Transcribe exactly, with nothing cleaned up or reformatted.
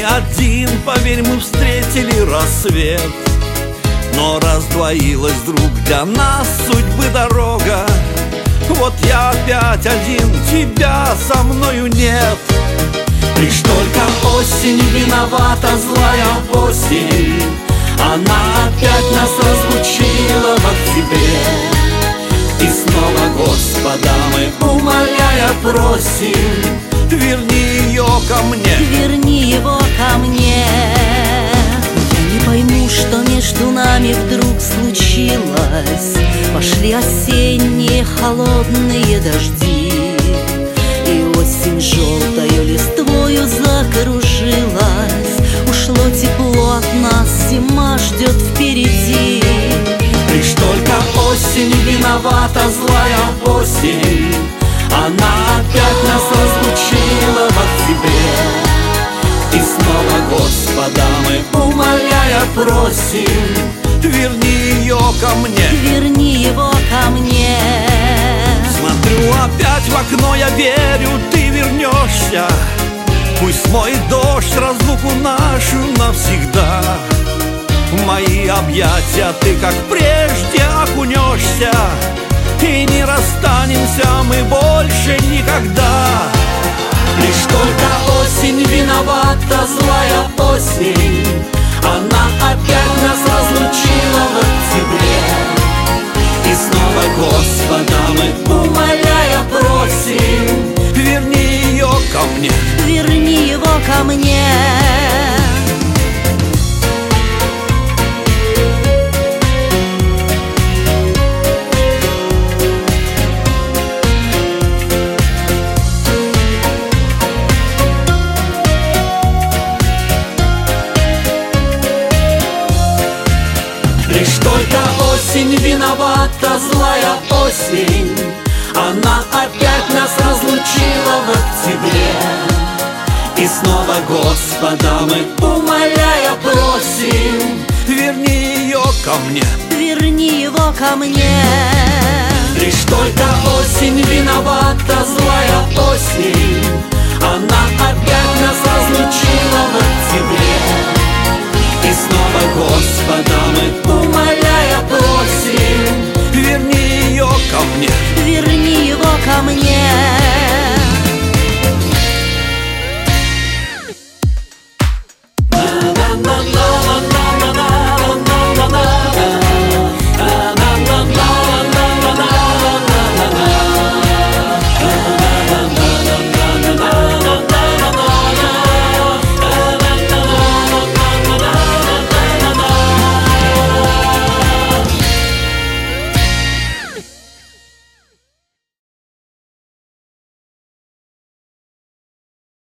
один, поверь, мы встретили рассвет. Но раздвоилась вдруг для нас судьбы дорога. Вот я опять один, тебя со мною нет. Лишь только осень виновата, злая осень. Она опять нас разлучила в октябре. И снова Господа мы, умоляя, просим: верни ее ко мне. Верни его ко мне. Я не пойму, что между нами вдруг случилось. Пошли осенние холодные дожди, и осень желтою листвою закружилась. Ушло тепло от нас, зима ждет впереди. Лишь только осень виновата, злая осень. Она опять нас разлучила в октябре. И снова Господа мы, умоляя, просим: верни ее ко мне. Верни его ко мне. Смотрю опять в окно, я верю, ты вернешься. Пусть смоет дождь разлуку нашу навсегда. В мои объятия ты, как прежде, окунешься. И не расстанемся мы больше никогда. Лишь только осень виновата, злая осень. Она опять нас разлучила в октябре. И снова Господа мы, умоляя, просим: верни ее ко мне. Верни его ко мне. Лишь только осень виновата, злая осень. Она опять нас разлучила в октябре. И снова Господа мы, умоляя, просим: верни ее ко мне. Верни его ко мне. Лишь только осень виновата, злая осень. Она опять нас разлучила в октябре. И снова Господа мы, умоляя, просим: верни ее ко мне. Верни его ко мне. На-на-на-на.